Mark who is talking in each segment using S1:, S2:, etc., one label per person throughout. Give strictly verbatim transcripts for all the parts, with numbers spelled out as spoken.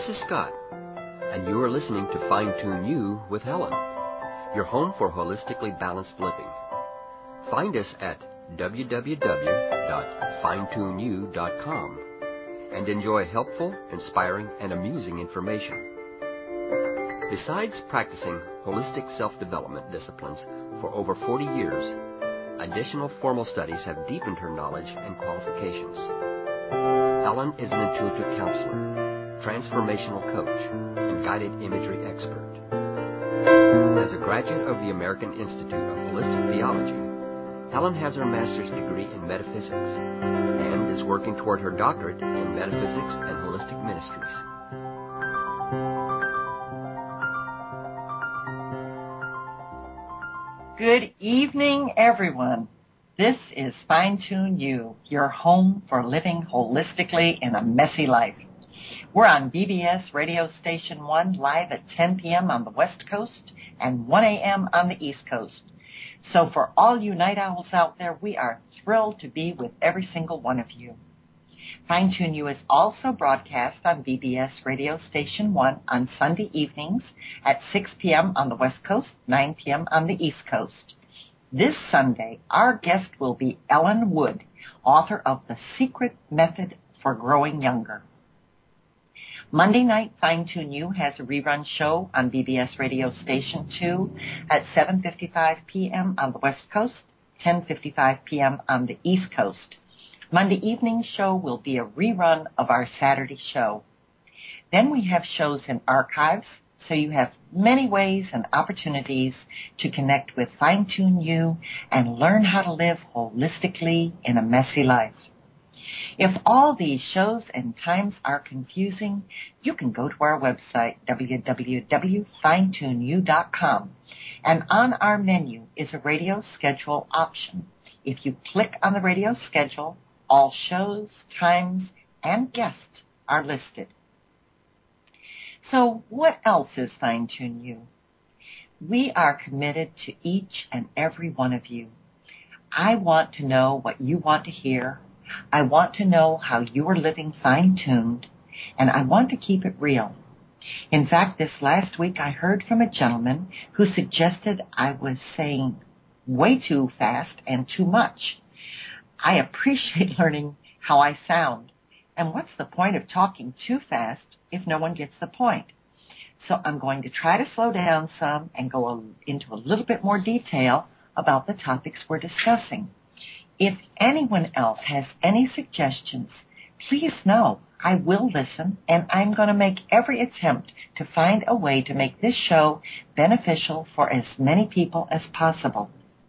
S1: This is Scott, and you are listening to Fine Tune You with Helen, your home for holistically balanced living. Find us at w w w dot fine tune you dot com and enjoy helpful, inspiring, and amusing information. Besides practicing holistic self-development disciplines for over forty years, additional formal studies have deepened her knowledge and qualifications. Helen is an intuitive counselor, transformational coach, and guided imagery expert. As a graduate of the American Institute of Holistic Theology, Helen has her master's degree in metaphysics and is working toward her doctorate in metaphysics and holistic ministries.
S2: Good evening, everyone. This is Fine Tune You, your home for living holistically in a messy life. We're on B B S Radio Station one live at ten p.m. on the West Coast and one a.m. on the East Coast. So for all you night owls out there, we are thrilled to be with every single one of you. Fine Tune You is also broadcast on B B S Radio Station one on Sunday evenings at six p.m. on the West Coast, nine p.m. on the East Coast. This Sunday, our guest will be Ellen Wood, author of The Secret Method for Growing Younger. Monday night, Fine Tune You has a rerun show on B B S Radio Station two at seven fifty-five p.m. on the West Coast, ten fifty-five p.m. on the East Coast. Monday evening show will be a rerun of our Saturday show. Then we have shows in archives, so you have many ways and opportunities to connect with Fine Tune You and learn how to live holistically in a messy life. If all these shows and times are confusing, you can go to our website, w w w dot fine tune you dot com, and on our menu is a radio schedule option. If you click on the radio schedule, all shows, times, and guests are listed. So what else is Fine Tune You? We are committed to each and every one of you. I want to know what you want to hear. I want to know how you are living fine-tuned, and I want to keep it real. In fact, this last week I heard from a gentleman who suggested I was saying way too fast and too much. I appreciate learning how I sound, and what's the point of talking too fast if no one gets the point? So I'm going to try to slow down some and go a, into a little bit more detail about the topics we're discussing. If anyone else has any suggestions, please know I will listen, and I'm going to make every attempt to find a way to make this show beneficial for as many people as possible.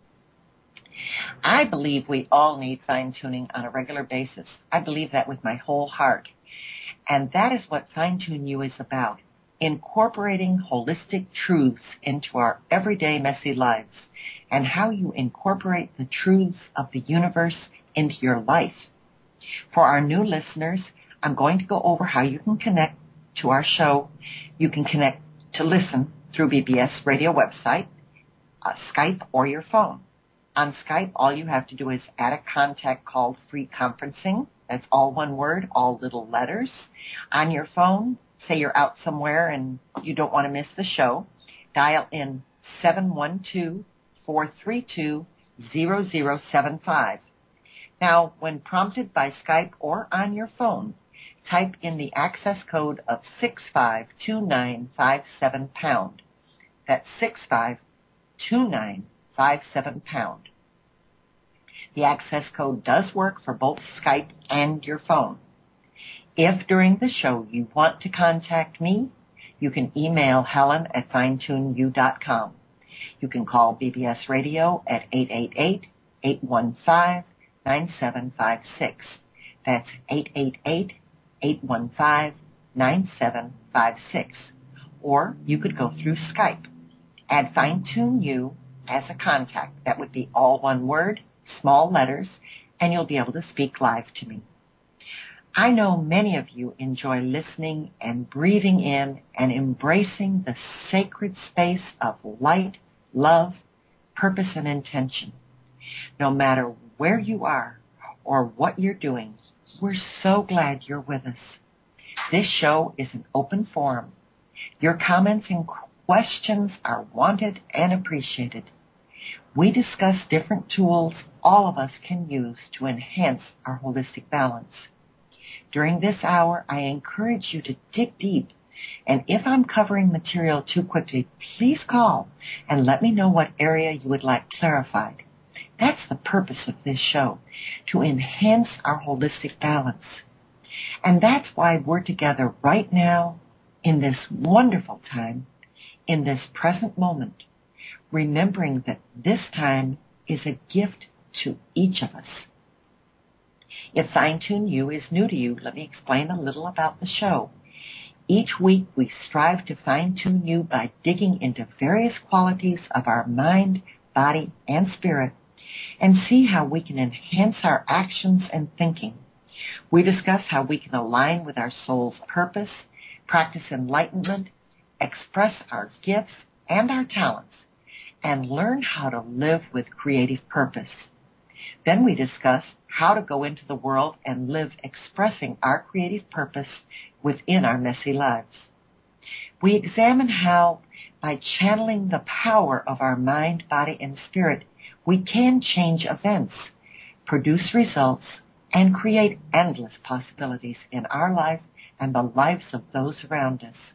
S2: I believe we all need fine-tuning on a regular basis. I believe that with my whole heart. And that is what Fine Tune You is about, incorporating holistic truths into our everyday messy lives, and how you incorporate the truths of the universe into your life. For our new listeners, I'm going to go over how you can connect to our show. You can connect to listen through B B S Radio website, uh, Skype, or your phone. On Skype, all you have to do is add a contact called free conferencing. That's all one word, all little letters. On your phone, say you're out somewhere and you don't want to miss the show, dial in seven one two, four three two, zero zero seven five. Now, when prompted by Skype or on your phone, type in the access code of six five two nine five seven pound. That's six five two nine five seven pound. The access code does work for both Skype and your phone. If during the show you want to contact me, you can email Helen at fine tune you dot com. You can call B B S Radio at eight eight eight, eight one five, nine seven five six. That's eight eight eight, eight one five, nine seven five six. Or you could go through Skype. Add Fine Tune You as a contact. That would be all one word, small letters, and you'll be able to speak live to me. I know many of you enjoy listening and breathing in and embracing the sacred space of light, love, purpose, and intention. No matter where you are or what you're doing, we're so glad you're with us. This show is an open forum. Your comments and questions are wanted and appreciated. We discuss different tools all of us can use to enhance our holistic balance. During this hour, I encourage you to dig deep, and if I'm covering material too quickly, please call and let me know what area you would like clarified. That's the purpose of this show, to enhance our holistic balance. And that's why we're together right now, in this wonderful time, in this present moment, remembering that this time is a gift to each of us. If Fine-Tune You is new to you, let me explain a little about the show. Each week we strive to fine-tune you by digging into various qualities of our mind, body, and spirit, and see how we can enhance our actions and thinking. We discuss how we can align with our soul's purpose, practice enlightenment, express our gifts and our talents, and learn how to live with creative purpose. Then we discuss how to go into the world and live expressing our creative purpose within our messy lives. We examine how, by channeling the power of our mind, body, and spirit, we can change events, produce results, and create endless possibilities in our life and the lives of those around us.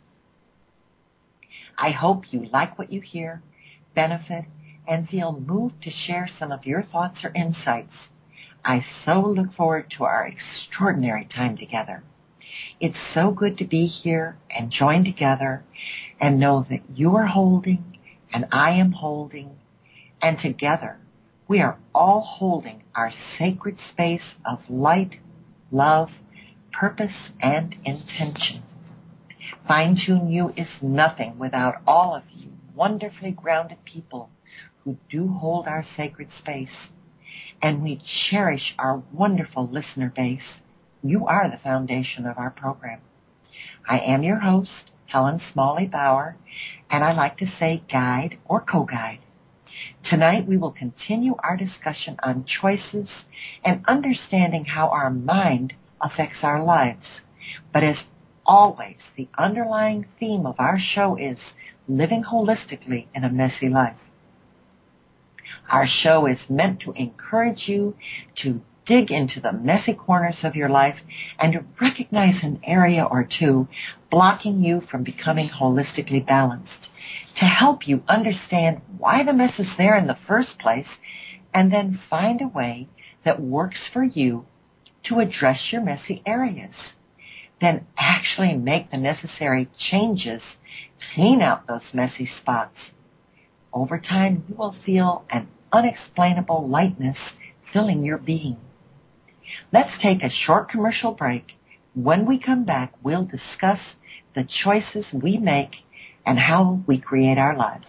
S2: I hope you like what you hear, benefit, and feel moved to share some of your thoughts or insights. I so look forward to our extraordinary time together. It's so good to be here and join together and know that you are holding and I am holding, and together we are all holding our sacred space of light, love, purpose, and intention. Fine-Tune You is nothing without all of you wonderfully grounded people who do hold our sacred space. And we cherish our wonderful listener base. You are the foundation of our program. I am your host, Helen Smalley Bauer, and I like to say guide or co-guide. Tonight we will continue our discussion on choices and understanding how our mind affects our lives. But as always, the underlying theme of our show is living holistically in a messy life. Our show is meant to encourage you to dig into the messy corners of your life and to recognize an area or two blocking you from becoming holistically balanced, to help you understand why the mess is there in the first place, and then find a way that works for you to address your messy areas. Then actually make the necessary changes, clean out those messy spots. Over time, you will feel an unexplainable lightness filling your being. Let's take a short commercial break. When we come back, we'll discuss the choices we make and how we create our lives.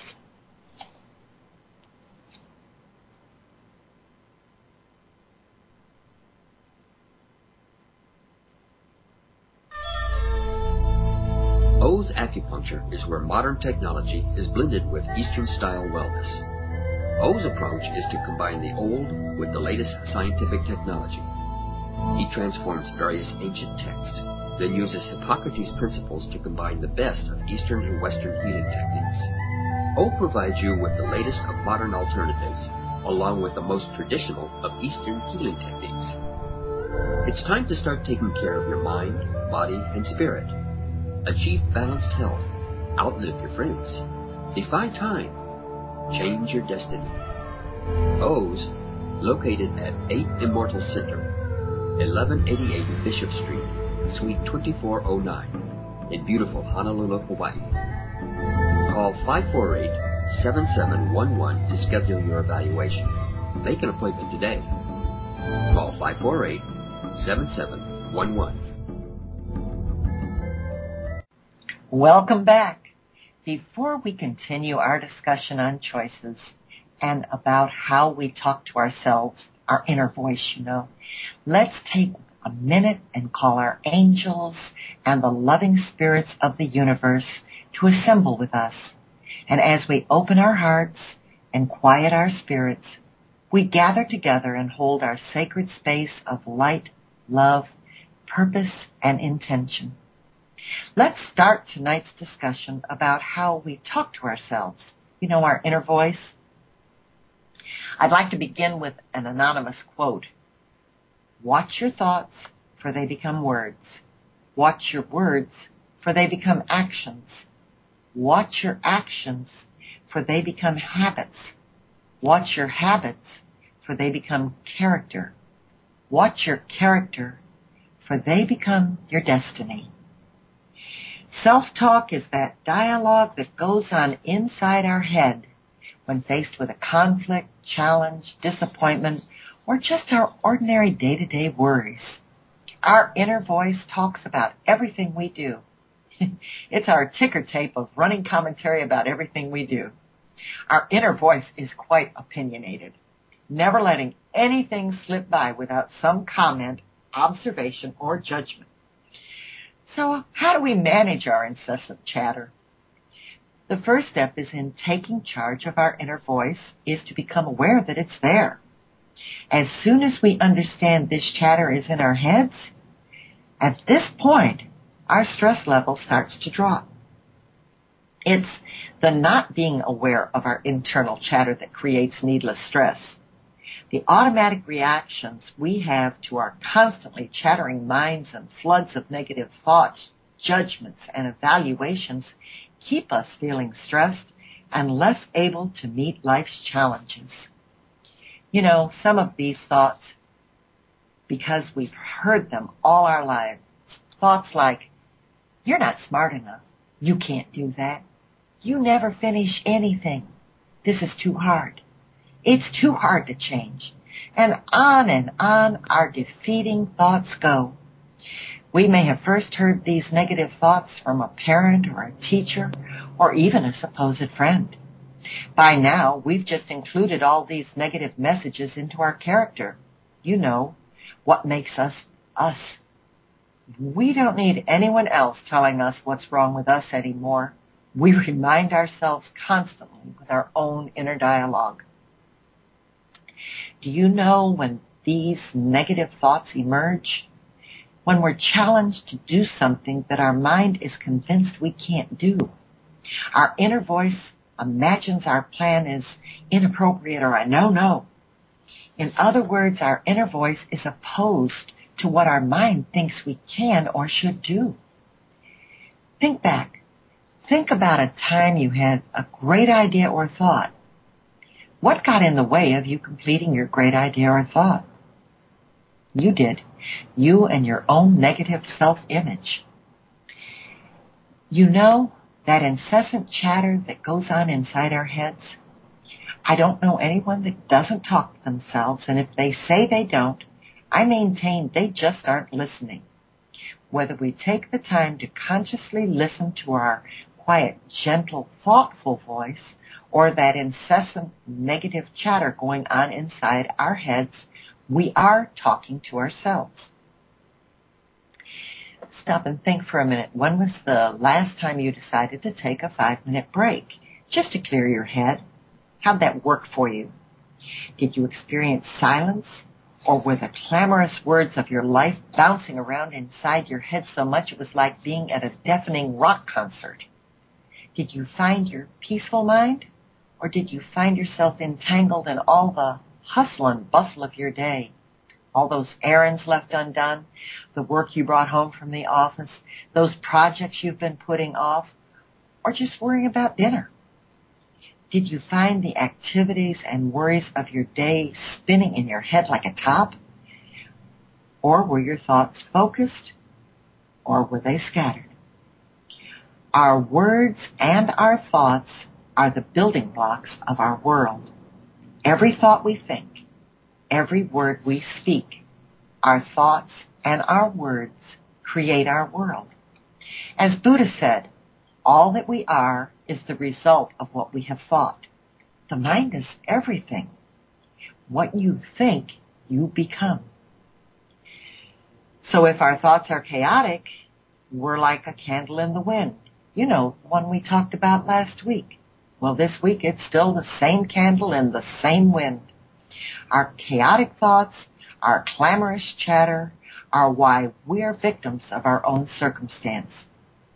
S1: O's Acupuncture is where modern technology is blended with Eastern-style wellness. O's approach is to combine the old with the latest scientific technology. He transforms various ancient texts, then uses Hippocrates' principles to combine the best of Eastern and Western healing techniques. O provides you with the latest of modern alternatives, along with the most traditional of Eastern healing techniques. It's time to start taking care of your mind, body, and spirit. Achieve balanced health, outlive your friends, defy time, change your destiny. O's, located at eight Immortal Center, eleven eighty-eight Bishop Street, Suite twenty-four oh nine, in beautiful Honolulu, Hawaii. Call five four eight, seven seven one one to schedule your evaluation. Make an appointment today. Call five four eight, seven seven one one.
S2: Welcome back. Before we continue our discussion on choices and about how we talk to ourselves, our inner voice, you know, let's take a minute and call our angels and the loving spirits of the universe to assemble with us. And as we open our hearts and quiet our spirits, we gather together and hold our sacred space of light, love, purpose, and intention. Let's start tonight's discussion about how we talk to ourselves. You know, our inner voice. I'd like to begin with an anonymous quote. Watch your thoughts, for they become words. Watch your words, for they become actions. Watch your actions, for they become habits. Watch your habits, for they become character. Watch your character, for they become your destiny. Self-talk is that dialogue that goes on inside our head when faced with a conflict, challenge, disappointment, or just our ordinary day-to-day worries. Our inner voice talks about everything we do. It's our ticker tape of running commentary about everything we do. Our inner voice is quite opinionated, never letting anything slip by without some comment, observation, or judgment. So how do we manage our incessant chatter? The first step is in taking charge of our inner voice is to become aware that it's there. As soon as we understand this chatter is in our heads, at this point, our stress level starts to drop. It's the not being aware of our internal chatter that creates needless stress. The automatic reactions we have to our constantly chattering minds and floods of negative thoughts, judgments, and evaluations keep us feeling stressed and less able to meet life's challenges. You know, some of these thoughts, because we've heard them all our lives, thoughts like, you're not smart enough, you can't do that, you never finish anything, this is too hard, it's too hard to change, and on and on our defeating thoughts go. We may have first heard these negative thoughts from a parent or a teacher or even a supposed friend. By now, we've just included all these negative messages into our character. You know, what makes us us. We don't need anyone else telling us what's wrong with us anymore. We remind ourselves constantly with our own inner dialogue. Do you know when these negative thoughts emerge? When we're challenged to do something that our mind is convinced we can't do. Our inner voice imagines our plan is inappropriate or a no-no. In other words, our inner voice is opposed to what our mind thinks we can or should do. Think back. Think about a time you had a great idea or thought. What got in the way of you completing your great idea or thought? You did. You and your own negative self-image. You know, that incessant chatter that goes on inside our heads? I don't know anyone that doesn't talk to themselves, and if they say they don't, I maintain they just aren't listening. Whether we take the time to consciously listen to our quiet, gentle, thoughtful voice, or that incessant negative chatter going on inside our heads, we are talking to ourselves. Stop and think for a minute. When was the last time you decided to take a five-minute break just to clear your head? How'd that work for you? Did you experience silence, or were the clamorous words of your life bouncing around inside your head so much it was like being at a deafening rock concert? Did you find your peaceful mind, or did you find yourself entangled in all the hustle and bustle of your day? All those errands left undone, the work you brought home from the office, those projects you've been putting off, or just worrying about dinner? Did you find the activities and worries of your day spinning in your head like a top? Or were your thoughts focused, or were they scattered? Our words and our thoughts are the building blocks of our world. Every thought we think, every word we speak, our thoughts and our words create our world. As Buddha said, all that we are is the result of what we have thought. The mind is everything. What you think, you become. So if our thoughts are chaotic, we're like a candle in the wind. You know, the one we talked about last week. Well, this week it's still the same candle in the same wind. Our chaotic thoughts, our clamorous chatter, are why we are victims of our own circumstance.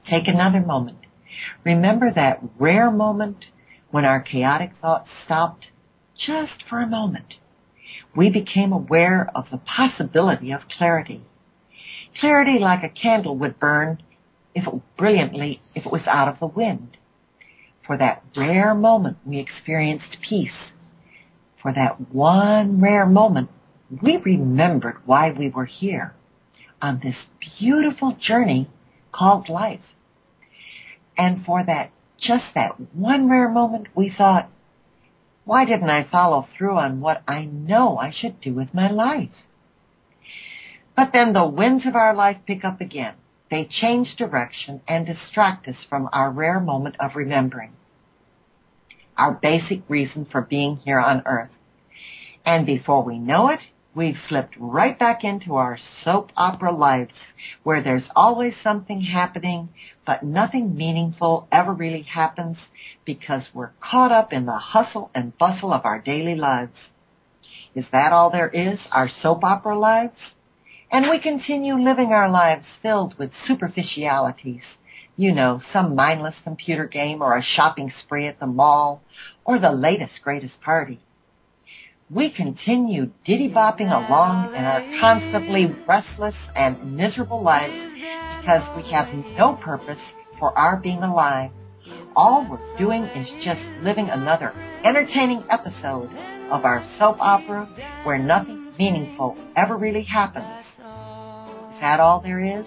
S2: Take another moment. Remember that rare moment when our chaotic thoughts stopped just for a moment. We became aware of the possibility of clarity. Clarity like a candle would burn if it brilliantly if it was out of the wind. For that rare moment we experienced peace. For that one rare moment we remembered why we were here on this beautiful journey called life. And for that, just that one rare moment, we thought, why didn't I follow through on what I know I should do with my life? But then the winds of our life pick up again. They change direction and distract us from our rare moment of remembering, our basic reason for being here on earth. And before we know it, we've slipped right back into our soap opera lives, where there's always something happening, but nothing meaningful ever really happens because we're caught up in the hustle and bustle of our daily lives. Is that all there is, our soap opera lives? And we continue living our lives filled with superficialities. You know, some mindless computer game or a shopping spree at the mall or the latest, greatest party. We continue diddy-bopping along in our constantly restless and miserable lives because we have no purpose for our being alive. All we're doing is just living another entertaining episode of our soap opera where nothing meaningful ever really happens. Is that all there is?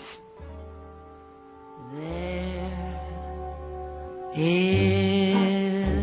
S3: There is.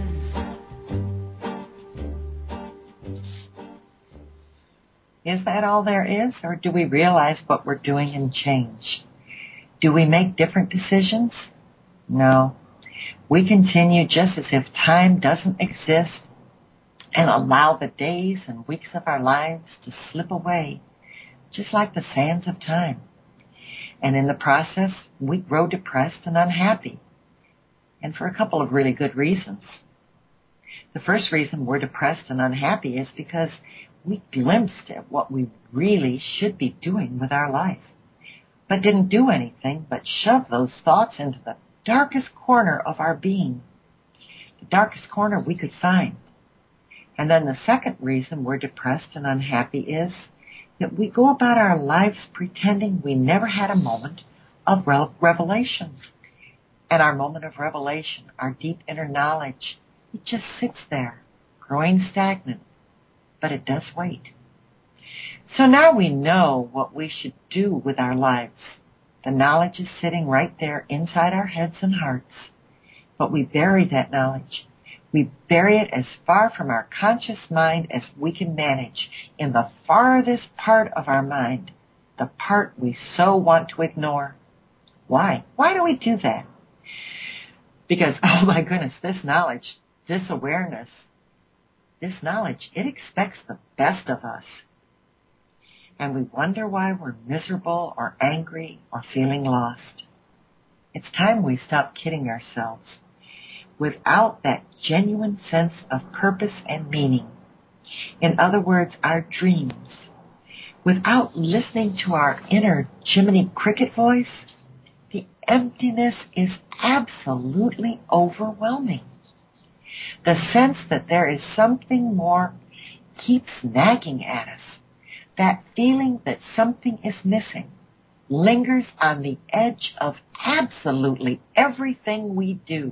S2: Is that all there is, or do we realize what we're doing and change? Do we make different decisions? No. We continue just as if time doesn't exist and allow the days and weeks of our lives to slip away, just like the sands of time. And in the process, we grow depressed and unhappy, and for a couple of really good reasons. The first reason we're depressed and unhappy is because we glimpsed at what we really should be doing with our life, but didn't do anything but shove those thoughts into the darkest corner of our being, the darkest corner we could find. And then the second reason we're depressed and unhappy is that we go about our lives pretending we never had a moment of revelation. And our moment of revelation, our deep inner knowledge, it just sits there, growing stagnant. But it does wait. So now we know what we should do with our lives. The knowledge is sitting right there inside our heads and hearts. But we bury that knowledge. We bury it as far from our conscious mind as we can manage, in the farthest part of our mind, the part we so want to ignore. Why? Why do we do that? Because, oh my goodness, this knowledge, this awareness, This knowledge, it expects the best of us. And we wonder why we're miserable or angry or feeling lost. It's time we stop kidding ourselves. Without that genuine sense of purpose and meaning, in other words, our dreams, without listening to our inner Jiminy Cricket voice, the emptiness is absolutely overwhelming. The sense that there is something more keeps nagging at us. That feeling that something is missing lingers on the edge of absolutely everything we do.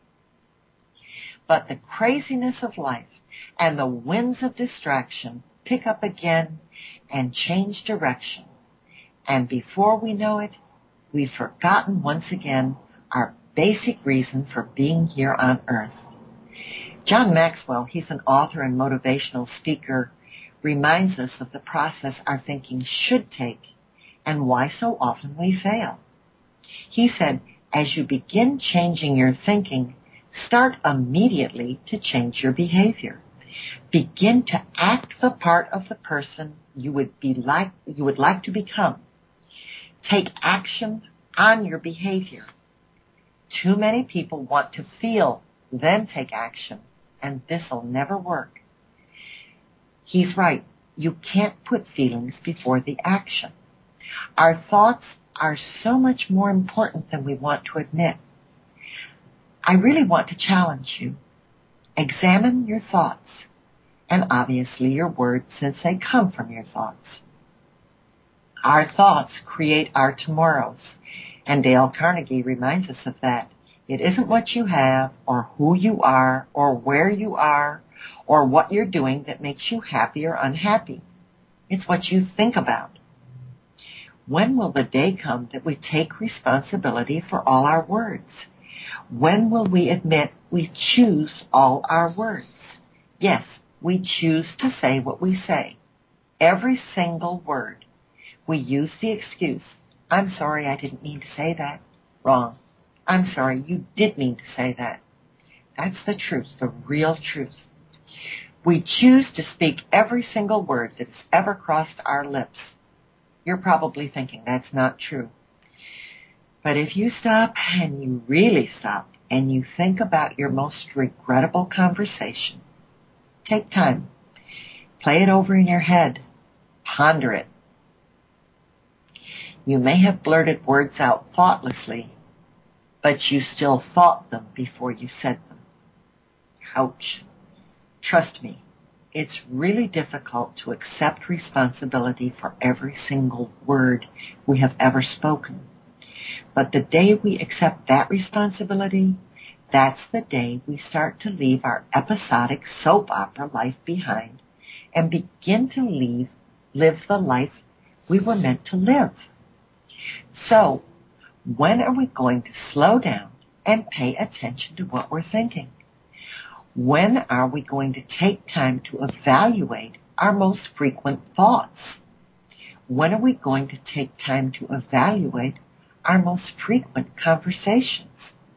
S2: But the craziness of life and the winds of distraction pick up again and change direction. And before we know it, we've forgotten once again our basic reason for being here on earth. John Maxwell, he's an author and motivational speaker, reminds us of the process our thinking should take and why so often we fail. He said, as you begin changing your thinking, start immediately to change your behavior. Begin to act the part of the person you would be like you would like to become. Take action on your behavior. Too many people want to feel, then take action, and this'll never work. He's right. You can't put feelings before the action. Our thoughts are so much more important than we want to admit. I really want to challenge you. Examine your thoughts, and obviously your words, since they come from your thoughts. Our thoughts create our tomorrows, and Dale Carnegie reminds us of that. It isn't what you have, or who you are, or where you are, or what you're doing that makes you happy or unhappy. It's what you think about. When will the day come that we take responsibility for all our words? When will we admit we choose all our words? Yes, we choose to say what we say. Every single word. We use the excuse, I'm sorry, I didn't mean to say that. Wrong. I'm sorry, you did mean to say that. That's the truth, the real truth. We choose to speak every single word that's ever crossed our lips. You're probably thinking that's not true. But if you stop, and you really stop, and you think about your most regrettable conversation, take time. Play it over in your head. Ponder it. You may have blurted words out thoughtlessly, but you still thought them before you said them. Ouch. Trust me, it's really difficult to accept responsibility for every single word we have ever spoken. But the day we accept that responsibility, that's the day we start to leave our episodic soap opera life behind and begin to leave, live the life we were meant to live. So, when are we going to slow down and pay attention to what we're thinking? When are we going to take time to evaluate our most frequent thoughts? When are we going to take time to evaluate our most frequent conversations?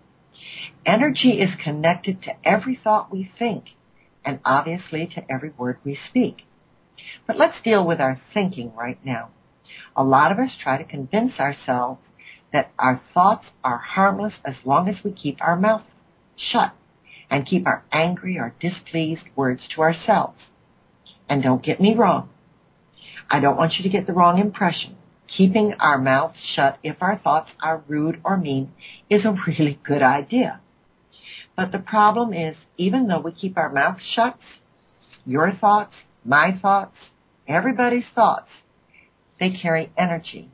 S2: Energy is connected to every thought we think, and obviously to every word we speak. But let's deal with our thinking right now. A lot of us try to convince ourselves that our thoughts are harmless as long as we keep our mouth shut and keep our angry or displeased words to ourselves. And don't get me wrong. I don't want you to get the wrong impression. Keeping our mouths shut if our thoughts are rude or mean is a really good idea. But the problem is, even though we keep our mouths shut, your thoughts, my thoughts, everybody's thoughts, they carry energy.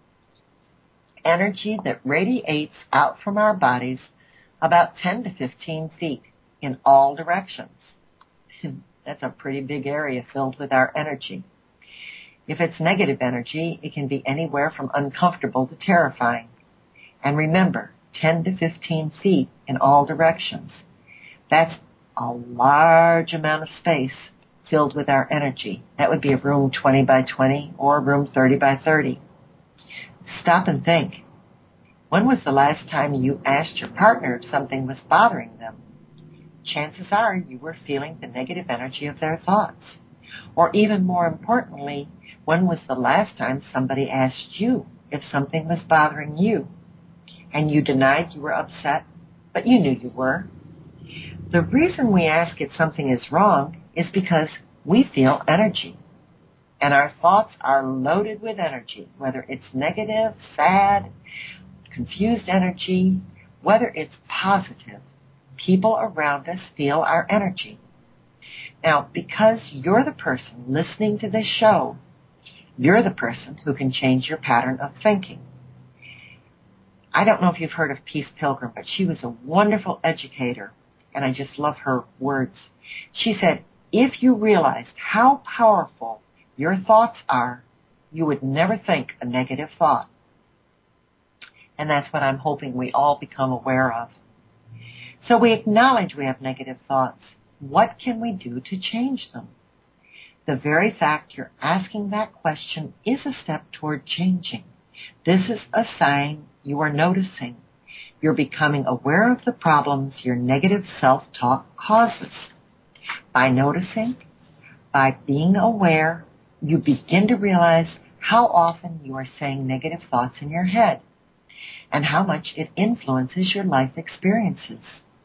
S2: Energy that radiates out from our bodies about ten to fifteen feet in all directions. That's a pretty big area filled with our energy. If it's negative energy, it can be anywhere from uncomfortable to terrifying. And remember, ten to fifteen feet in all directions. That's a large amount of space filled with our energy. That would be a room twenty by twenty or a room thirty by thirty. Stop and think. When was the last time you asked your partner if something was bothering them? Chances are you were feeling the negative energy of their thoughts. Or even more importantly, when was the last time somebody asked you if something was bothering you? And you denied you were upset, but you knew you were. The reason we ask if something is wrong is because we feel energy. And our thoughts are loaded with energy, whether it's negative, sad, confused energy, whether it's positive. People around us feel our energy. Now, because you're the person listening to this show, you're the person who can change your pattern of thinking. I don't know if you've heard of Peace Pilgrim, but she was a wonderful educator, and I just love her words. She said, if you realized how powerful your thoughts are, you would never think a negative thought. And that's what I'm hoping we all become aware of. So we acknowledge we have negative thoughts. What can we do to change them? The very fact you're asking that question is a step toward changing. This is a sign you are noticing. You're becoming aware of the problems your negative self-talk causes. By noticing, by being aware, you begin to realize how often you are saying negative thoughts in your head and how much it influences your life experiences.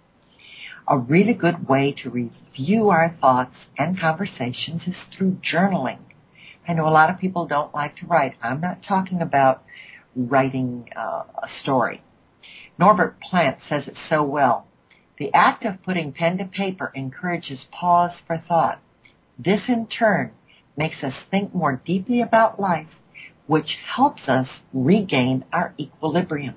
S2: A really good way to review our thoughts and conversations is through journaling. I know a lot of people don't like to write. I'm not talking about writing uh, a story. Norbert Plant says it so well. The act of putting pen to paper encourages pause for thought. This, in turn, makes us think more deeply about life, which helps us regain our equilibrium.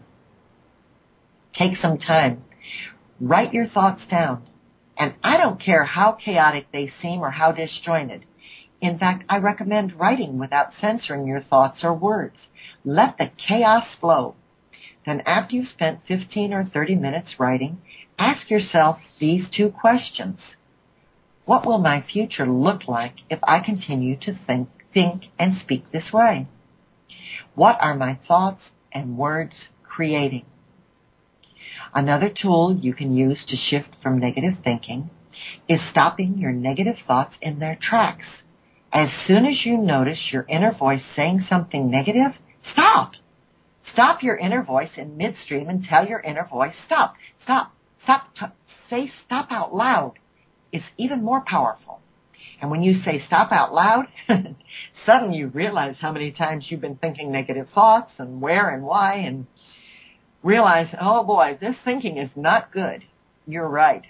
S2: Take some time. Write your thoughts down. And I don't care how chaotic they seem or how disjointed. In fact, I recommend writing without censoring your thoughts or words. Let the chaos flow. Then after you've spent fifteen or thirty minutes writing, ask yourself these two questions. What will my future look like if I continue to think, think and speak this way? What are my thoughts and words creating? Another tool you can use to shift from negative thinking is stopping your negative thoughts in their tracks. As soon as you notice your inner voice saying something negative, stop. Stop your inner voice in midstream and tell your inner voice, stop, stop, stop, t- say stop out loud. It's even more powerful. And when you say stop out loud, suddenly you realize how many times you've been thinking negative thoughts and where and why, and realize, oh boy, this thinking is not good. You're right.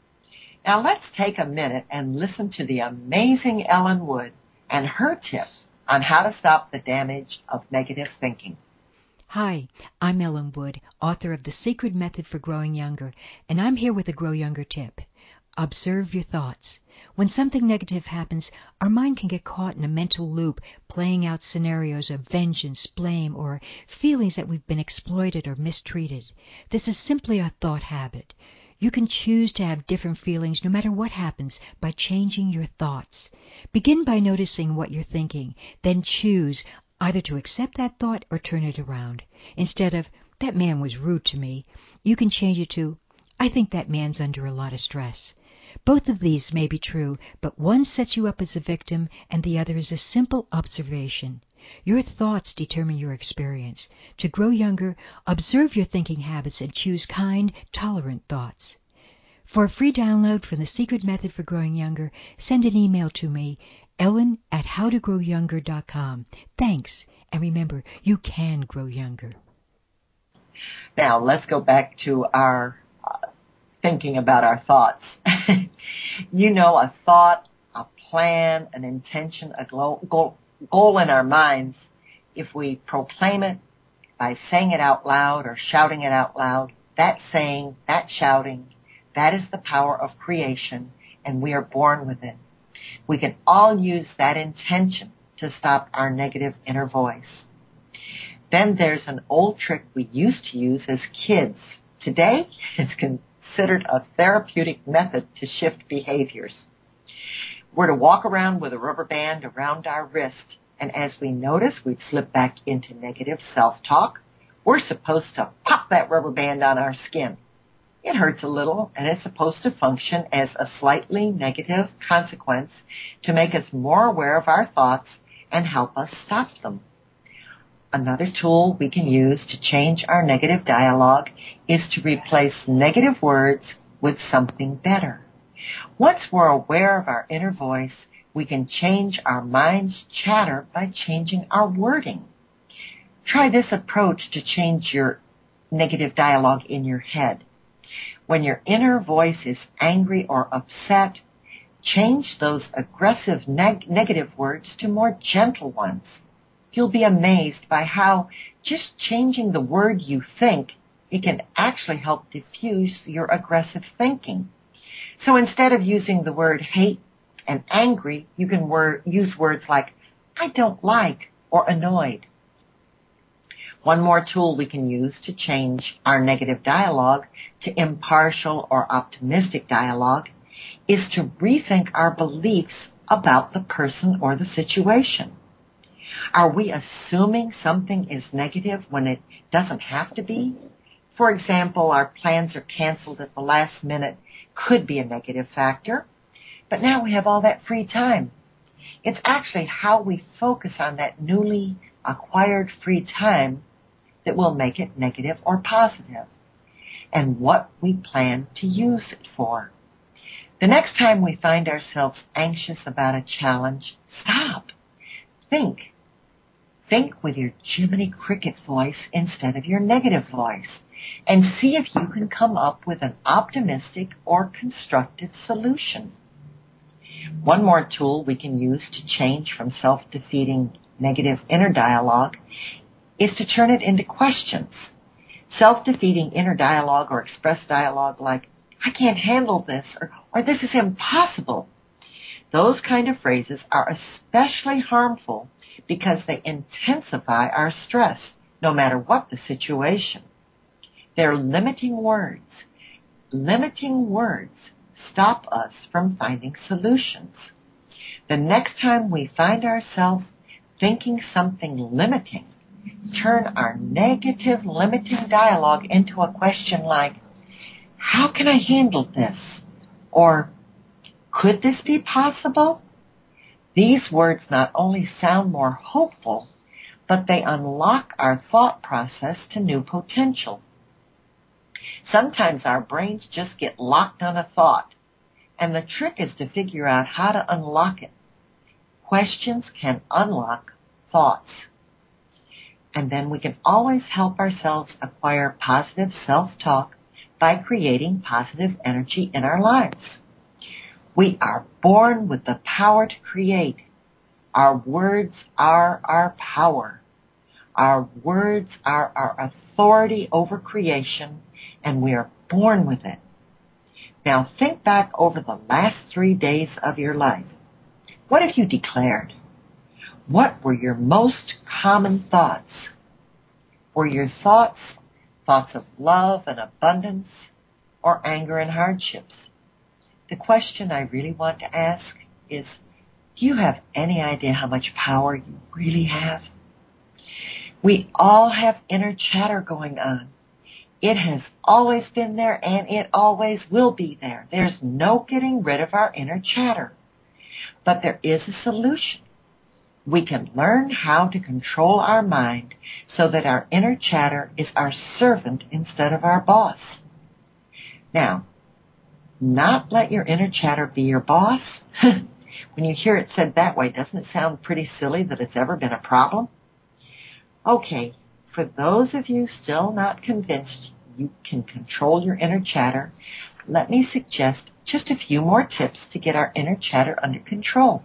S2: Now let's take a minute and listen to the amazing Ellen Wood and her tips on how to stop the damage of negative thinking.
S4: Hi, I'm Ellen Wood, author of The Secret Method for Growing Younger, and I'm here with a Grow Younger tip. Observe your thoughts. When something negative happens, our mind can get caught in a mental loop, playing out scenarios of vengeance, blame, or feelings that we've been exploited or mistreated. This is simply a thought habit. You can choose to have different feelings no matter what happens by changing your thoughts. Begin by noticing what you're thinking, then choose either to accept that thought or turn it around. Instead of, that man was rude to me, you can change it to, I think that man's under a lot of stress. Both of these may be true, but one sets you up as a victim and the other is a simple observation. Your thoughts determine your experience. To grow younger, observe your thinking habits and choose kind, tolerant thoughts. For a free download from The Secret Method for Growing Younger, send an email to me, ellen at how to grow younger dot com. Thanks, and remember, you can grow younger.
S2: Now, let's go back to our uh, thinking about our thoughts. You know, a thought, a plan, an intention, a goal, goal, goal in our minds, if we proclaim it by saying it out loud or shouting it out loud, that saying, that shouting, that is the power of creation, and we are born with it. We can all use that intention to stop our negative inner voice. Then there's an old trick we used to use as kids. Today, it's considered a therapeutic method to shift behaviors. We're to walk around with a rubber band around our wrist, and as we notice we've slipped back into negative self-talk, we're supposed to pop that rubber band on our skin. It hurts a little, and it's supposed to function as a slightly negative consequence to make us more aware of our thoughts and help us stop them. Another tool we can use to change our negative dialogue is to replace negative words with something better. Once we're aware of our inner voice, we can change our mind's chatter by changing our wording. Try this approach to change your negative dialogue in your head. When your inner voice is angry or upset, change those aggressive neg- negative words to more gentle ones. You'll be amazed by how just changing the word you think, it can actually help diffuse your aggressive thinking. So instead of using the word hate and angry, you can wor- use words like, I don't like, or annoyed. One more tool we can use to change our negative dialogue to impartial or optimistic dialogue is to rethink our beliefs about the person or the situation. Are we assuming something is negative when it doesn't have to be? For example, our plans are canceled at the last minute could be a negative factor, but now we have all that free time. It's actually how we focus on that newly acquired free time that will make it negative or positive, and what we plan to use it for. The next time we find ourselves anxious about a challenge, stop, think, Think with your Jiminy Cricket voice instead of your negative voice, and see if you can come up with an optimistic or constructive solution. One more tool we can use to change from self-defeating negative inner dialogue is to turn it into questions. Self-defeating inner dialogue or expressed dialogue like, I can't handle this, or, or this is impossible. Those kind of phrases are especially harmful because they intensify our stress, no matter what the situation. They're limiting words. Limiting words stop us from finding solutions. The next time we find ourselves thinking something limiting, turn our negative limiting dialogue into a question like, how can I handle this? Or, could this be possible? These words not only sound more hopeful, but they unlock our thought process to new potential. Sometimes our brains just get locked on a thought, and the trick is to figure out how to unlock it. Questions can unlock thoughts. And then we can always help ourselves acquire positive self-talk by creating positive energy in our lives. We are born with the power to create. Our words are our power. Our words are our authority over creation, and we are born with it. Now think back over the last three days of your life. What have you declared? What were your most common thoughts? Were your thoughts thoughts of love and abundance, or anger and hardships? The question I really want to ask is, do you have any idea how much power you really have? We all have inner chatter going on. It has always been there, and it always will be there. There's no getting rid of our inner chatter. But there is a solution. We can learn how to control our mind so that our inner chatter is our servant instead of our boss. Now, not let your inner chatter be your boss. When you hear it said that way, doesn't it sound pretty silly that it's ever been a problem? Okay, for those of you still not convinced you can control your inner chatter, let me suggest just a few more tips to get our inner chatter under control.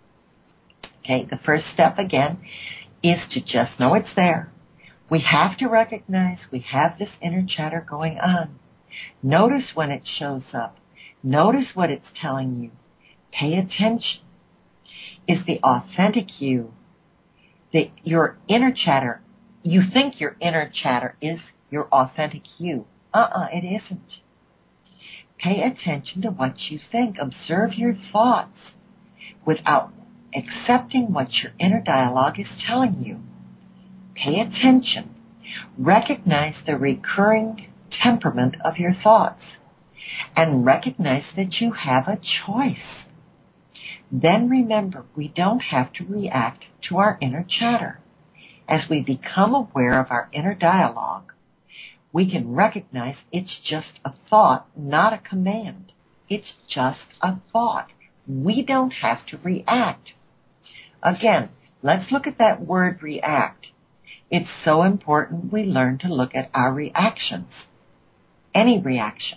S2: Okay, the first step, again, is to just know it's there. We have to recognize we have this inner chatter going on. Notice when it shows up. Notice what it's telling you. Pay attention. Is the authentic you, the, your inner chatter, you think your inner chatter is your authentic you. Uh-uh, it isn't. Pay attention to what you think. Observe your thoughts without accepting what your inner dialogue is telling you. Pay attention. Recognize the recurring temperament of your thoughts, and recognize that you have a choice. Then remember, we don't have to react to our inner chatter. As we become aware of our inner dialogue, we can recognize it's just a thought, not a command. It's just a thought. We don't have to react. Again, let's look at that word react. It's so important we learn to look at our reactions. Any reaction.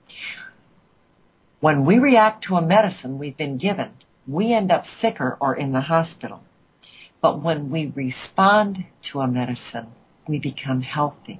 S2: When we react to a medicine we've been given, we end up sicker or in the hospital. But when we respond to a medicine, we become healthy.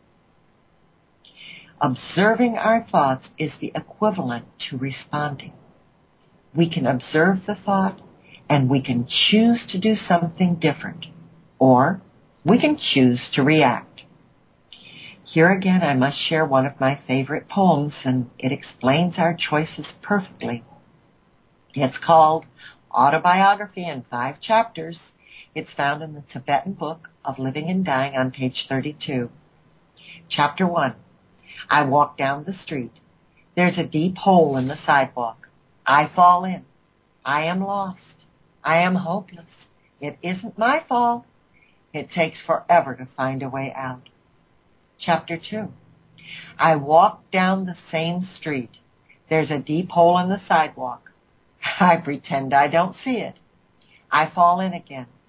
S2: Observing our thoughts is the equivalent to responding. We can observe the thought, and we can choose to do something different, or we can choose to react. Here again, I must share one of my favorite poems, and it explains our choices perfectly. It's called Autobiography in Five Chapters. It's found in the Tibetan Book of Living and Dying on page thirty-two. Chapter one. I walk down the street. There's a deep hole in the sidewalk. I fall in. I am lost. I am hopeless. It isn't my fault. It takes forever to find a way out. Chapter two. I walk down the same street. There's a deep hole in the sidewalk. I pretend I don't see it. I fall in again.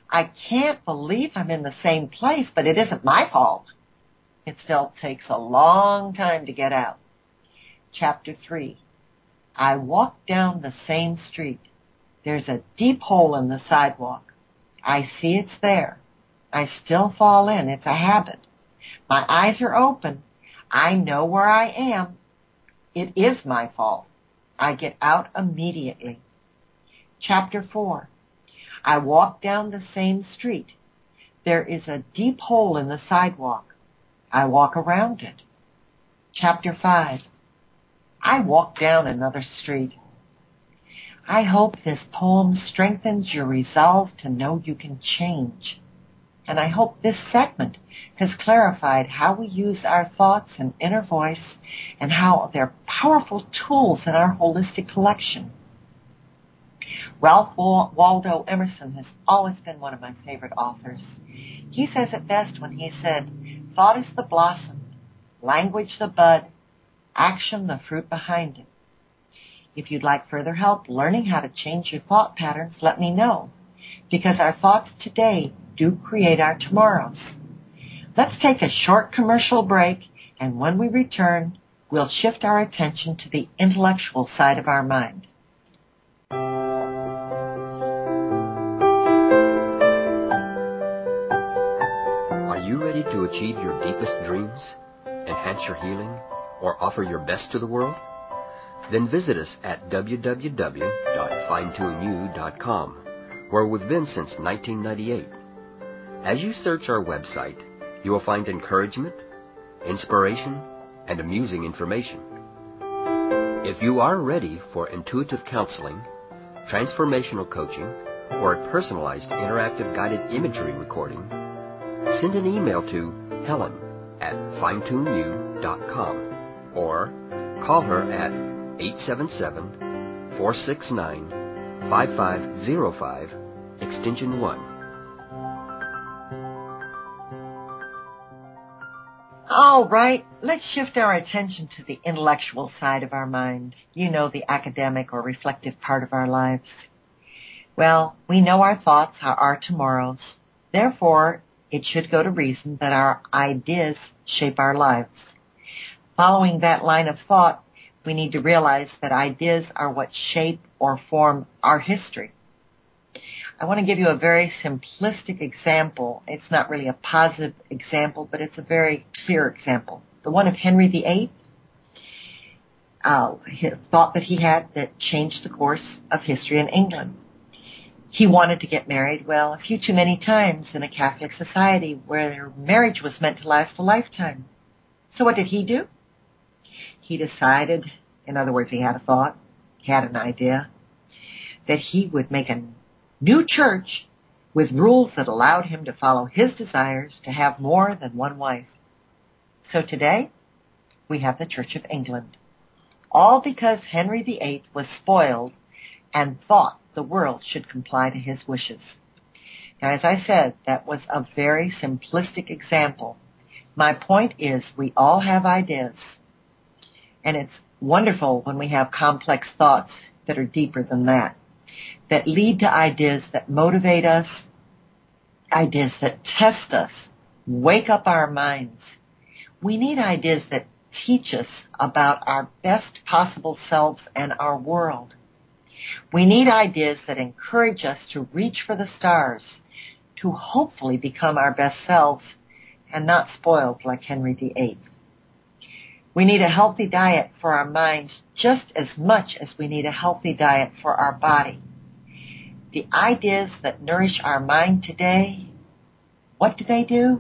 S2: I can't believe I'm in the same place, but it isn't my fault. It still takes a long time to get out. Chapter three. I walk down the same street. There's a deep hole in the sidewalk. I see it's there. I still fall in. It's a habit. My eyes are open. I know where I am. It is my fault. I get out immediately. Chapter four. I walk down the same street. There is a deep hole in the sidewalk. I walk around it. Chapter five. I walk down another street. I hope this poem strengthens your resolve to know you can change. And I hope this segment has clarified how we use our thoughts and inner voice and how they're powerful tools in our holistic collection. Ralph Waldo Emerson has always been one of my favorite authors. He says it best when he said, "Thought is the blossom, language the bud, action the fruit behind it." If you'd like further help learning how to change your thought patterns, let me know, because our thoughts today do create our tomorrows. Let's take a short commercial break, and when we return, we'll shift our attention to the intellectual side of our mind.
S1: Are you ready to achieve your deepest dreams, enhance your healing, or offer your best to the world? Then visit us at w w w dot fine tune you dot com, where we've been since nineteen ninety-eight. As you search our website, you will find encouragement, inspiration, and amusing information. If you are ready for intuitive counseling, transformational coaching, or a personalized interactive guided imagery recording, send an email to Helen at fine tune you dot com or call her at eight seven seven, four six nine, five five zero five, extension one.
S2: All right, let's shift our attention to the intellectual side of our mind. You know, the academic or reflective part of our lives. Well, we know our thoughts are our tomorrows. Therefore, it should go to reason that our ideas shape our lives. Following that line of thought, we need to realize that ideas are what shape or form our history. I want to give you a very simplistic example. It's not really a positive example, but it's a very clear example. The one of Henry the Eighth, uh, thought that he had that changed the course of history in England. He wanted to get married, well, a few too many times in a Catholic society where marriage was meant to last a lifetime. So what did he do? He decided, in other words, he had a thought, he had an idea, that he would make a new church with rules that allowed him to follow his desires to have more than one wife. So today, we have the Church of England. All because Henry the Eighth was spoiled and thought the world should comply to his wishes. Now, as I said, that was a very simplistic example. My point is, we all have ideas. And it's wonderful when we have complex thoughts that are deeper than that, that lead to ideas that motivate us, ideas that test us, wake up our minds. We need ideas that teach us about our best possible selves and our world. We need ideas that encourage us to reach for the stars, to hopefully become our best selves and not spoiled like Henry the Eighth. We need a healthy diet for our minds just as much as we need a healthy diet for our body. The ideas that nourish our mind today, what do they do?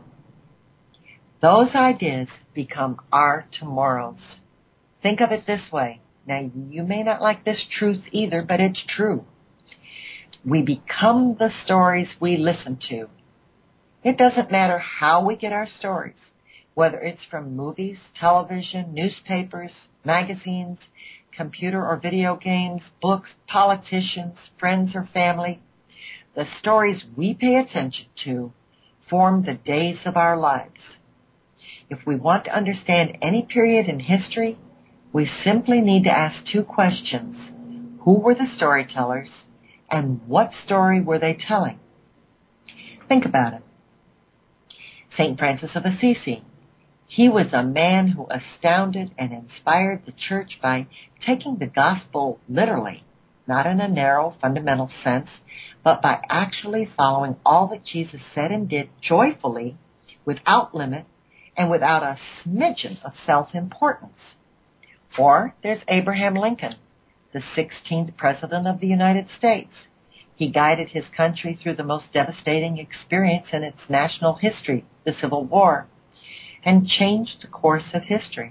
S2: Those ideas become our tomorrows. Think of it this way. Now, you may not like this truth either, but it's true. We become the stories we listen to. It doesn't matter how we get our stories, whether it's from movies, television, newspapers, magazines, computer or video games, books, politicians, friends or family. The stories we pay attention to form the days of our lives. If we want to understand any period in history, we simply need to ask two questions. Who were the storytellers, and what story were they telling? Think about it. Saint Francis of Assisi. He was a man who astounded and inspired the church by taking the gospel literally, not in a narrow fundamental sense, but by actually following all that Jesus said and did joyfully, without limit, and without a smidgen of self-importance. Or there's Abraham Lincoln, the sixteenth President of the United States. He guided his country through the most devastating experience in its national history, the Civil War, and changed the course of history.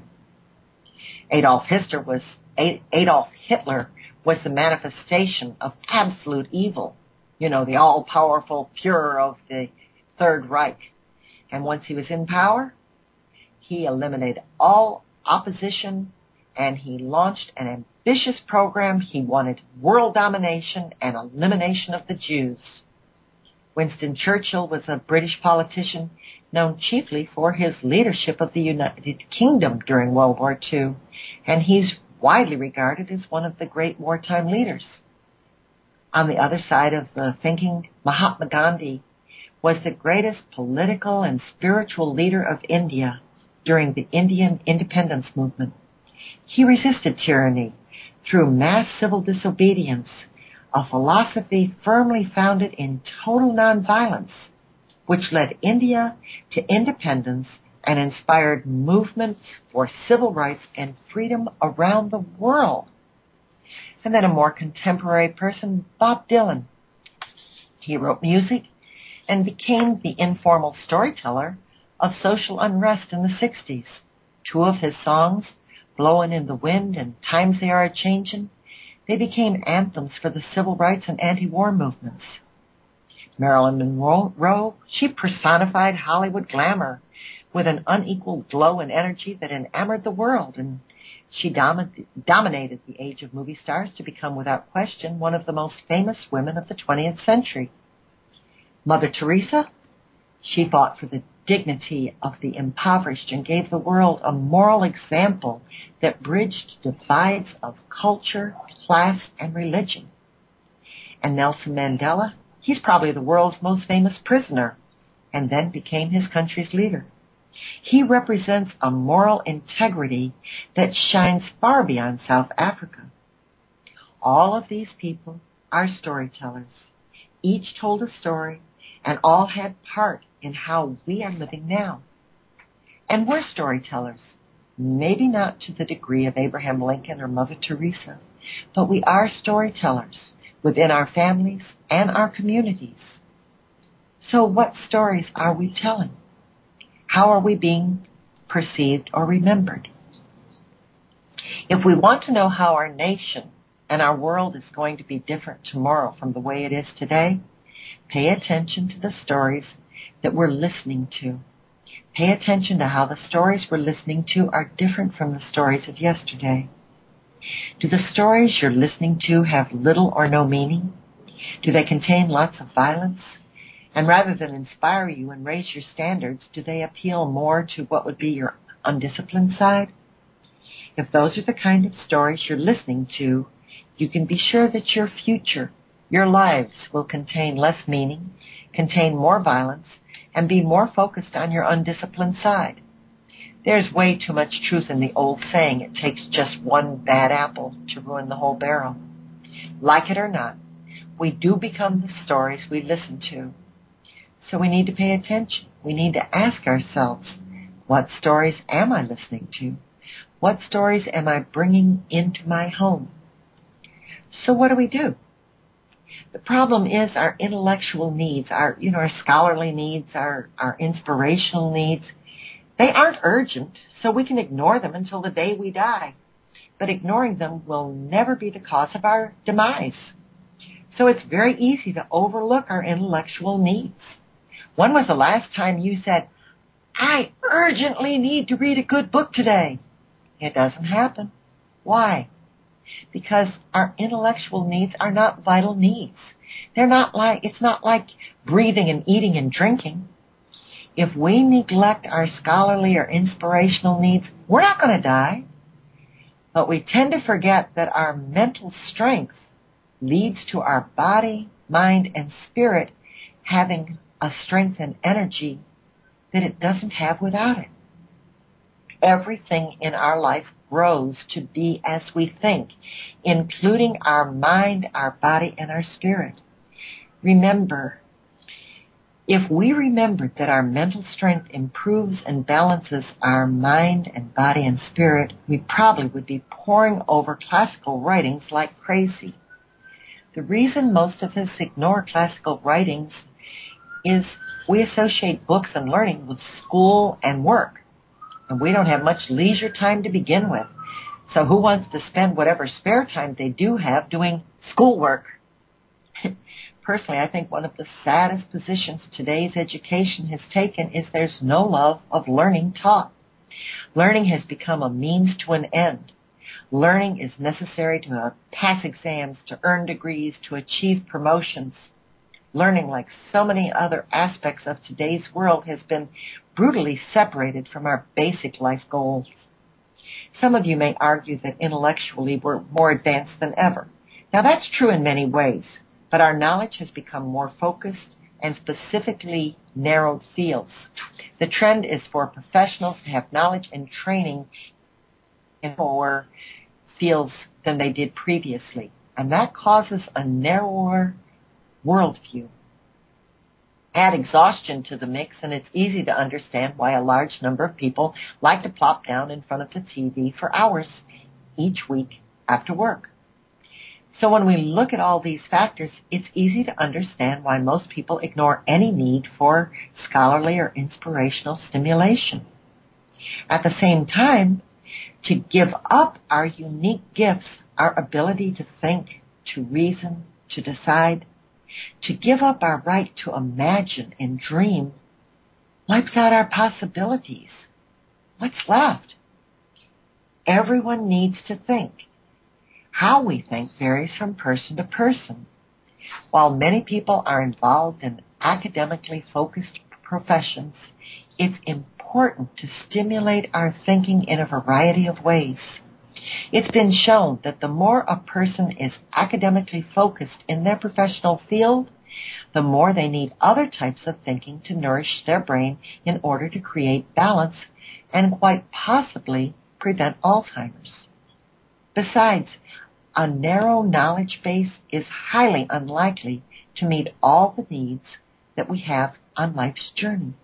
S2: Adolf Hitler was, Adolf Hitler was the manifestation of absolute evil, you know, the all-powerful Fuhrer of the Third Reich. And once he was in power, he eliminated all opposition, and he launched an ambitious program. He wanted world domination and elimination of the Jews. Winston Churchill was a British politician known chiefly for his leadership of the United Kingdom during World War Two, and he's widely regarded as one of the great wartime leaders. On the other side of the thinking, Mahatma Gandhi was the greatest political and spiritual leader of India during the Indian independence movement. He resisted tyranny through mass civil disobedience, a philosophy firmly founded in total nonviolence, which led India to independence and inspired movements for civil rights and freedom around the world. And then a more contemporary person, Bob Dylan. He wrote music and became the informal storyteller of social unrest in the sixties. Two of his songs, Blowin' in the Wind and Times They Are A-Changin', they became anthems for the civil rights and anti-war movements. Marilyn Monroe, she personified Hollywood glamour with an unequaled glow and energy that enamored the world, and she domi- dominated the age of movie stars to become, without question, one of the most famous women of the twentieth century. Mother Teresa, she fought for the dignity of the impoverished and gave the world a moral example that bridged divides of culture, class, and religion. And Nelson Mandela, he's probably the world's most famous prisoner, and then became his country's leader. He represents a moral integrity that shines far beyond South Africa. All of these people are storytellers. Each told a story, and all had part in how we are living now. And we're storytellers, maybe not to the degree of Abraham Lincoln or Mother Teresa, but we are storytellers within our families and our communities. So what stories are we telling? How are we being perceived or remembered? If we want to know how our nation and our world is going to be different tomorrow from the way it is today, pay attention to the stories that we're listening to. Pay attention to how the stories we're listening to are different from the stories of yesterday. Do the stories you're listening to have little or no meaning? Do they contain lots of violence? And rather than inspire you and raise your standards, do they appeal more to what would be your undisciplined side? If those are the kind of stories you're listening to, you can be sure that your future, your lives, will contain less meaning, contain more violence, and be more focused on your undisciplined side. There's way too much truth in the old saying, it takes just one bad apple to ruin the whole barrel. Like it or not, we do become the stories we listen to. So we need to pay attention. We need to ask ourselves, what stories am I listening to? What stories am I bringing into my home? So what do we do? The problem is our intellectual needs, our, you know, our scholarly needs, our, our inspirational needs. They aren't urgent, so we can ignore them until the day we die. But ignoring them will never be the cause of our demise. So it's very easy to overlook our intellectual needs. When was the last time you said, I urgently need to read a good book today? It doesn't happen. Why? Because our intellectual needs are not vital needs. They're not like, it's not like breathing and eating and drinking. If we neglect our scholarly or inspirational needs, we're not going to die. But we tend to forget that our mental strength leads to our body, mind, and spirit having a strength and energy that it doesn't have without it. Everything in our life grows to be as we think, including our mind, our body, and our spirit. Remember, if we remembered that our mental strength improves and balances our mind and body and spirit, we probably would be poring over classical writings like crazy. The reason most of us ignore classical writings is we associate books and learning with school and work, and we don't have much leisure time to begin with. So who wants to spend whatever spare time they do have doing schoolwork? Personally, I think one of the saddest positions today's education has taken is there's no love of learning taught. Learning has become a means to an end. Learning is necessary to uh, pass exams, to earn degrees, to achieve promotions. Learning, like so many other aspects of today's world, has been brutally separated from our basic life goals. Some of you may argue that intellectually we're more advanced than ever. Now, that's true in many ways, but our knowledge has become more focused and specifically narrowed fields. The trend is for professionals to have knowledge and training in more fields than they did previously, and that causes a narrower worldview. Add exhaustion to the mix, and it's easy to understand why a large number of people like to plop down in front of the T V for hours each week after work. So when we look at all these factors, it's easy to understand why most people ignore any need for scholarly or inspirational stimulation. At the same time, to give up our unique gifts, our ability to think, to reason, to decide, to give up our right to imagine and dream, wipes out our possibilities. What's left? Everyone needs to think. How we think varies from person to person. While many people are involved in academically focused professions, it's important to stimulate our thinking in a variety of ways. It's been shown that the more a person is academically focused in their professional field, the more they need other types of thinking to nourish their brain in order to create balance and quite possibly prevent Alzheimer's. Besides, a narrow knowledge base is highly unlikely to meet all the needs that we have on life's journey.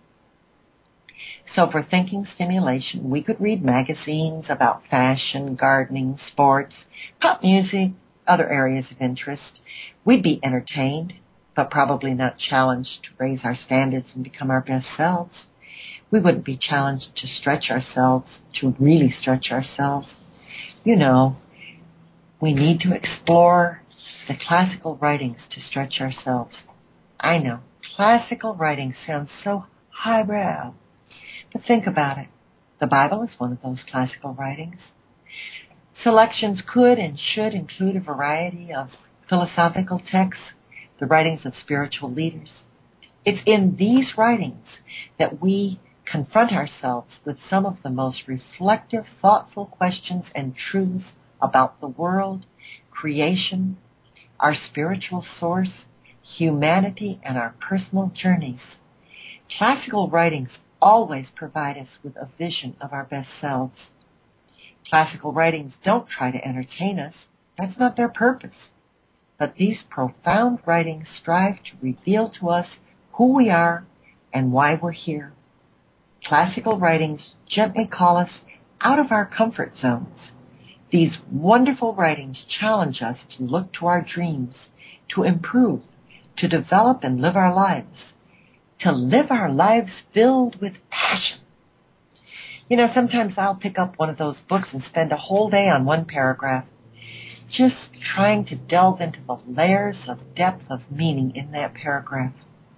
S2: So for thinking stimulation, we could read magazines about fashion, gardening, sports, pop music, other areas of interest. We'd be entertained, but probably not challenged to raise our standards and become our best selves. We wouldn't be challenged to stretch ourselves, to really stretch ourselves. You know, we need to explore the classical writings to stretch ourselves. I know, classical writing sounds so highbrow, but think about it. The Bible is one of those classical writings. Selections could and should include a variety of philosophical texts, the writings of spiritual leaders. It's in these writings that we confront ourselves with some of the most reflective, thoughtful questions and truths about the world, creation, our spiritual source, humanity, and our personal journeys. Classical writings always provide us with a vision of our best selves. Classical writings don't try to entertain us. That's not their purpose. But these profound writings strive to reveal to us who we are and why we're here. Classical writings gently call us out of our comfort zones. These wonderful writings challenge us to look to our dreams, to improve, to develop and live our lives, to live our lives filled with passion. You know, sometimes I'll pick up one of those books and spend a whole day on one paragraph, just trying to delve into the layers of depth of meaning in that paragraph.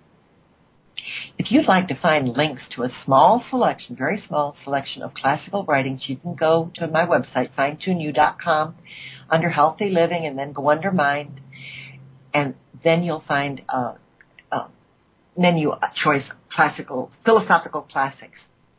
S2: If you'd like to find links to a small selection, very small selection of classical writings, you can go to my website, fine tune you dot com, under Healthy Living, and then go under Mind, and then you'll find a, a menu choice, classical, philosophical classics.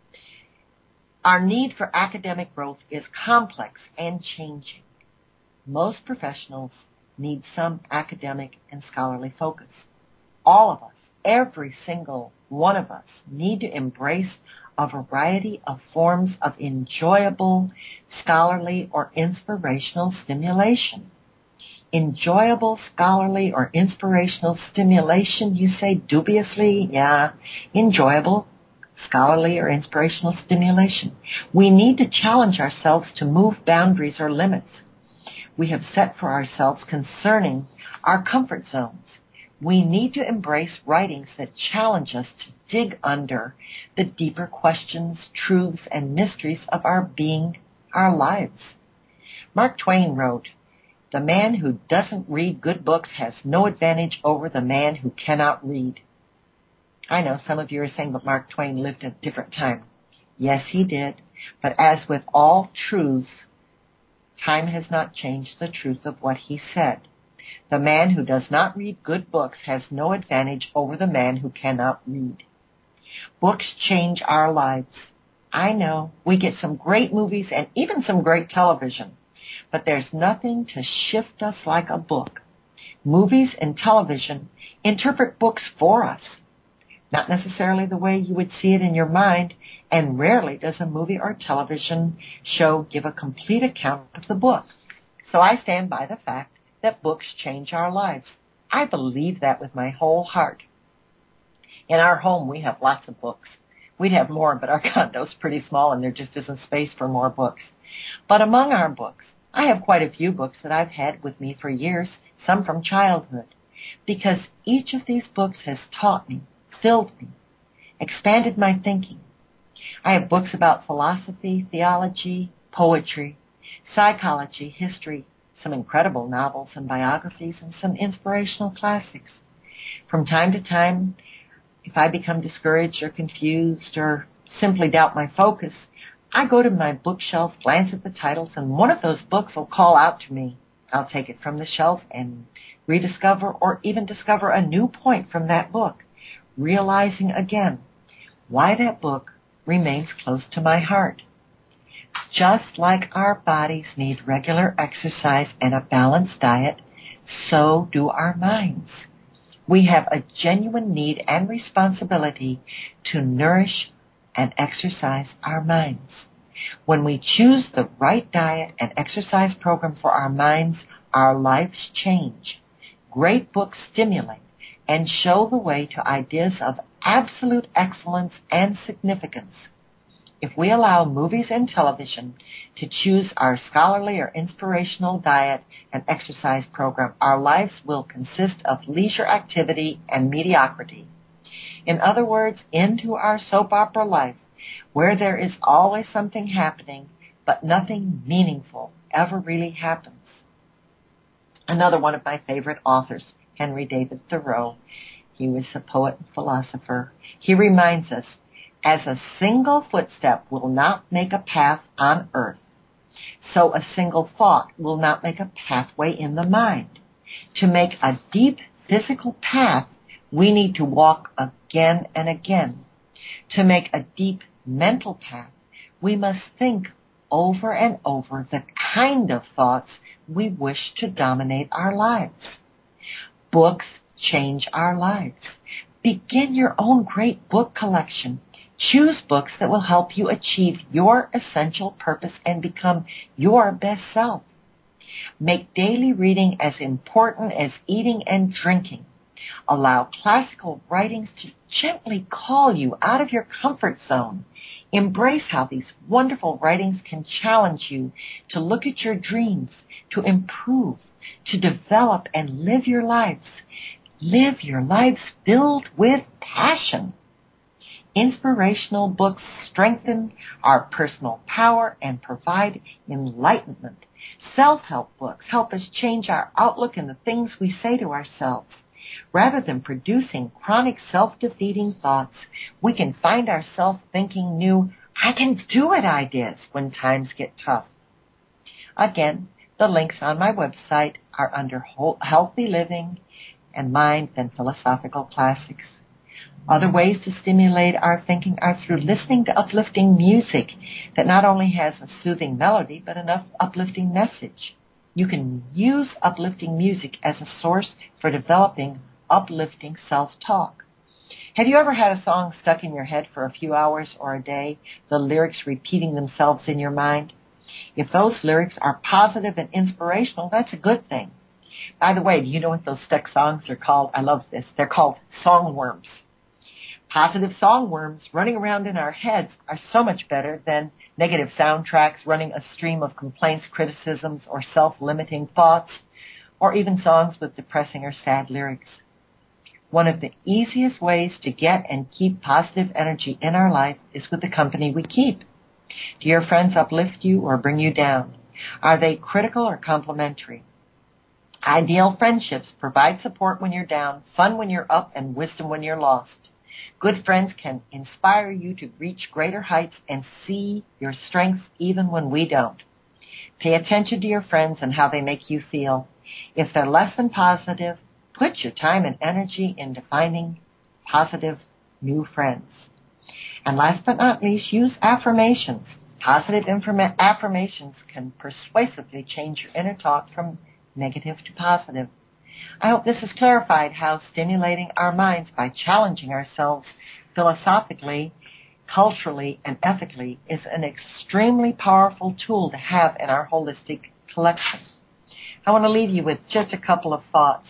S2: Our need for academic growth is complex and changing. Most professionals need some academic and scholarly focus. All of us every single one of us need to embrace a variety of forms of enjoyable, scholarly, or inspirational stimulation. Enjoyable, scholarly, or inspirational stimulation, you say dubiously? Yeah, enjoyable, scholarly, or inspirational stimulation. We need to challenge ourselves to move boundaries or limits we have set for ourselves concerning our comfort zones. We need to embrace writings that challenge us to dig under the deeper questions, truths, and mysteries of our being, our lives. Mark Twain wrote, "The man who doesn't read good books has no advantage over the man who cannot read." I know some of you are saying, but Mark Twain lived at a different time. Yes, he did. But as with all truths, time has not changed the truth of what he said. The man who does not read good books has no advantage over the man who cannot read. Books change our lives. I know we get some great movies and even some great television, but there's nothing to shift us like a book. Movies and television interpret books for us, not necessarily the way you would see it in your mind, and rarely does a movie or television show give a complete account of the book. So I stand by the fact that books change our lives. I believe that with my whole heart. In our home, we have lots of books. We'd have more, but our condo's pretty small and there just isn't space for more books. But among our books, I have quite a few books that I've had with me for years, some from childhood, because each of these books has taught me, filled me, expanded my thinking. I have books about philosophy, theology, poetry, psychology, history, some incredible novels and biographies, and some inspirational classics. From time to time, if I become discouraged or confused or simply doubt my focus, I go to my bookshelf, glance at the titles, and one of those books will call out to me. I'll take it from the shelf and rediscover or even discover a new point from that book, realizing again why that book remains close to my heart. Just like our bodies need regular exercise and a balanced diet, so do our minds. We have a genuine need and responsibility to nourish and exercise our minds. When we choose the right diet and exercise program for our minds, our lives change. Great books stimulate and show the way to ideas of absolute excellence and significance. If we allow movies and television to choose our scholarly or inspirational diet and exercise program, our lives will consist of leisure activity and mediocrity. In other words, into our soap opera life, where there is always something happening, but nothing meaningful ever really happens. Another one of my favorite authors, Henry David Thoreau, he was a poet and philosopher. He reminds us, as a single footstep will not make a path on earth, so a single thought will not make a pathway in the mind. To make a deep physical path, we need to walk again and again. To make a deep mental path, we must think over and over the kind of thoughts we wish to dominate our lives. Books change our lives. Begin your own great book collection. Choose books that will help you achieve your essential purpose and become your best self. Make daily reading as important as eating and drinking. Allow classical writings to gently call you out of your comfort zone. Embrace how these wonderful writings can challenge you to look at your dreams, to improve, to develop and live your lives. Live your lives filled with passion. Inspirational books strengthen our personal power and provide enlightenment. Self-help books help us change our outlook and the things we say to ourselves. Rather than producing chronic self-defeating thoughts, we can find ourselves thinking new, I can do it ideas when times get tough. Again, the links on my website are under Healthy Living and Mind and Philosophical Classics. Other ways to stimulate our thinking are through listening to uplifting music that not only has a soothing melody, but an uplifting message. You can use uplifting music as a source for developing uplifting self-talk. Have you ever had a song stuck in your head for a few hours or a day, the lyrics repeating themselves in your mind? If those lyrics are positive and inspirational, that's a good thing. By the way, do you know what those stuck songs are called? I love this. They're called songworms. Positive songworms running around in our heads are so much better than negative soundtracks running a stream of complaints, criticisms, or self-limiting thoughts, or even songs with depressing or sad lyrics. One of the easiest ways to get and keep positive energy in our life is with the company we keep. Do your friends uplift you or bring you down? Are they critical or complimentary? Ideal friendships provide support when you're down, fun when you're up, and wisdom when you're lost. Good friends can inspire you to reach greater heights and see your strengths even when we don't. Pay attention to your friends and how they make you feel. If they're less than positive, put your time and energy into finding positive new friends. And last but not least, use affirmations. Positive informa- affirmations can persuasively change your inner talk from negative to positive. I hope this has clarified how stimulating our minds by challenging ourselves philosophically, culturally, and ethically is an extremely powerful tool to have in our holistic collection. I want to leave you with just a couple of thoughts.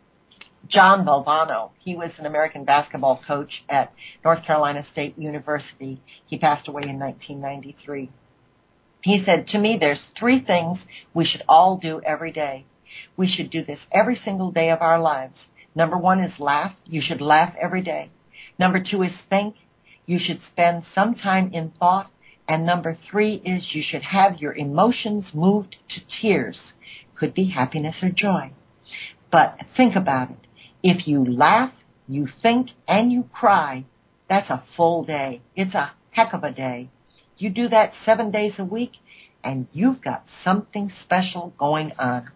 S2: John Valvano, he was an American basketball coach at North Carolina State University. He passed away in nineteen ninety-three. He said, to me, there's three things we should all do every day. We should do this every single day of our lives. Number one is laugh. You should laugh every day. Number two is think. You should spend some time in thought. And number three is you should have your emotions moved to tears. Could be happiness or joy. But think about it. If you laugh, you think, and you cry, that's a full day. It's a heck of a day. You do that seven days a week, and you've got something special going on.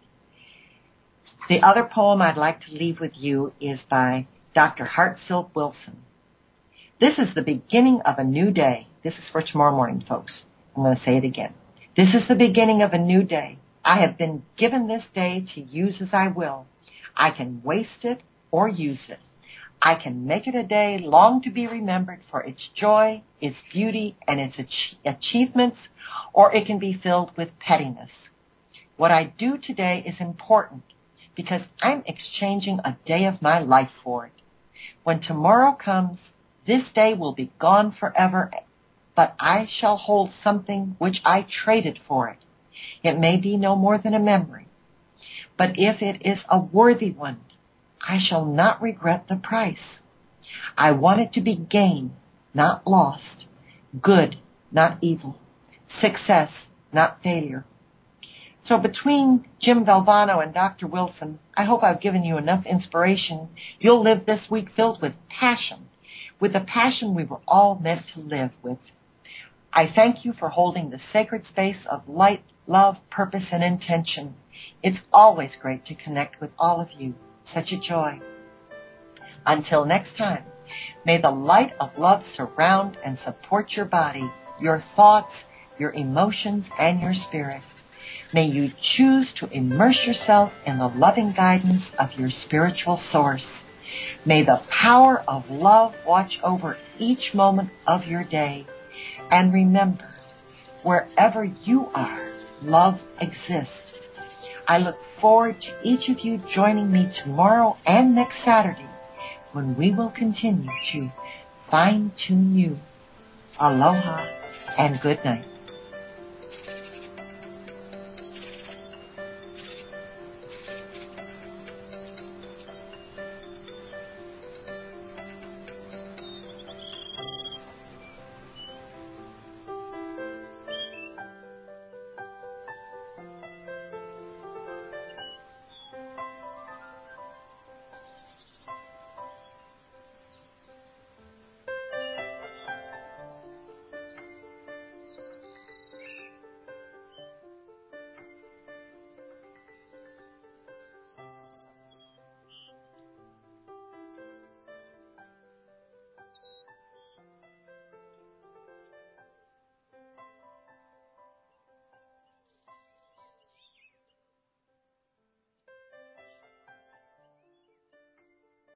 S2: The other poem I'd like to leave with you is by Doctor Hartfield Wilson. This is the beginning of a new day. This is for tomorrow morning, folks. I'm going to say it again. This is the beginning of a new day. I have been given this day to use as I will. I can waste it or use it. I can make it a day long to be remembered for its joy, its beauty, and its ach- achievements, or it can be filled with pettiness. What I do today is important because I'm exchanging a day of my life for it. When tomorrow comes, this day will be gone forever, but I shall hold something which I traded for it. It may be no more than a memory, but if it is a worthy one, I shall not regret the price. I want it to be gain, not lost, good, not evil, success, not failure. So between Jim Valvano and Doctor Wilson, I hope I've given you enough inspiration. You'll live this week filled with passion, with the passion we were all meant to live with. I thank you for holding the sacred space of light, love, purpose, and intention. It's always great to connect with all of you. Such a joy. Until next time, may the light of love surround and support your body, your thoughts, your emotions, and your spirit. May you choose to immerse yourself in the loving guidance of your spiritual source. May the power of love watch over each moment of your day. And remember, wherever you are, love exists. I look forward to each of you joining me tomorrow and next Saturday when we will continue to fine-tune you. Aloha and good night.